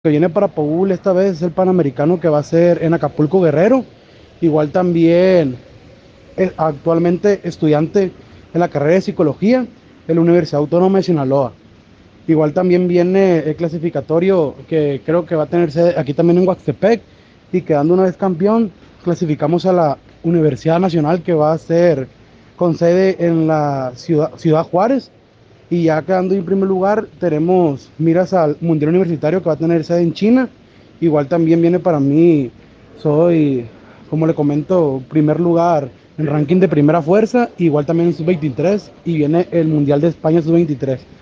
que viene para Paul esta vez es el Panamericano que va a ser en Acapulco, Guerrero. Igual también es actualmente estudiante en la carrera de psicología en la Universidad Autónoma de Sinaloa. Igual también viene el clasificatorio que creo que va a tener sede aquí también en Huastepec, y quedando una vez campeón, clasificamos a la Universidad Nacional que va a ser con sede en la Ciudad Juárez. Y ya quedando en primer lugar, tenemos miras al Mundial Universitario que va a tener sede en China. Igual también viene para mí, soy, como le comento, primer lugar en ranking de primera fuerza, igual también en sub-23, y viene el Mundial de España sub-23.